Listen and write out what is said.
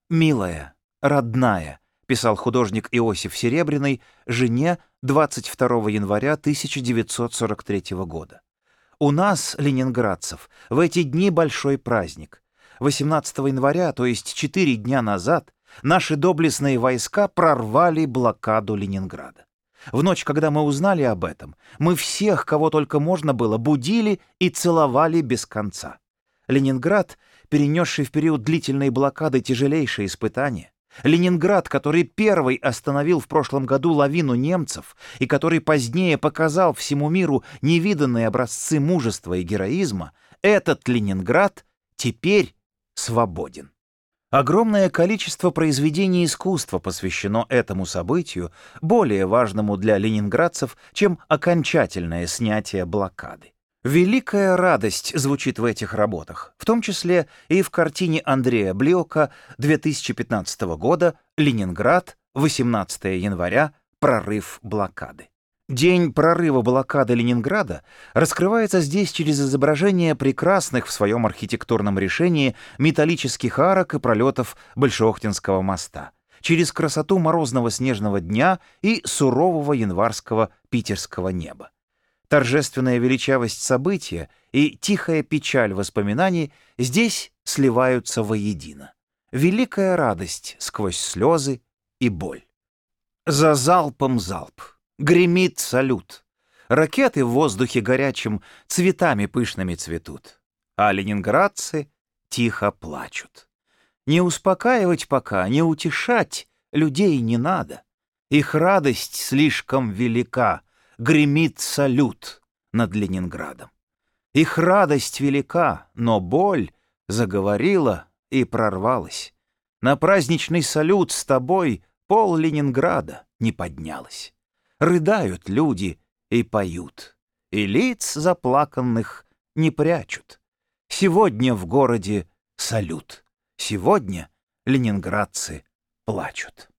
«Милая, родная», — писал художник Иосиф Серебряный жене 22 января 1943 года. «У нас, ленинградцев, в эти дни большой праздник. 18 января, то есть 4 дня назад, наши доблестные войска прорвали блокаду Ленинграда. В ночь, когда мы узнали об этом, мы всех, кого только можно было, будили и целовали без конца. Ленинград, перенесший в период длительной блокады тяжелейшие испытания, Ленинград, который первый остановил в прошлом году лавину немцев и который позднее показал всему миру невиданные образцы мужества и героизма, этот Ленинград теперь свободен. Огромное количество произведений искусства посвящено этому событию, более важному для ленинградцев, чем окончательное снятие блокады. Великая радость звучит в этих работах, в том числе и в картине Андрея Блиока 2015 года «Ленинград, 18 января. Прорыв блокады». День прорыва блокады Ленинграда раскрывается здесь через изображение прекрасных в своем архитектурном решении металлических арок и пролетов Большеохтинского моста, через красоту морозного снежного дня и сурового январского питерского неба. Торжественная величавость события и тихая печаль воспоминаний здесь сливаются воедино. Великая радость сквозь слезы и боль. За залпом залп. Гремит салют. Ракеты в воздухе горячем цветами пышными цветут. А ленинградцы тихо плачут. Не успокаивать пока, не утешать людей не надо. Их радость слишком велика. Гремит салют над Ленинградом. Их радость велика, но боль заговорила и прорвалась. На праздничный салют с тобой пол Ленинграда не поднялась. Рыдают люди и поют, и лиц заплаканных не прячут. Сегодня в городе салют, сегодня ленинградцы плачут.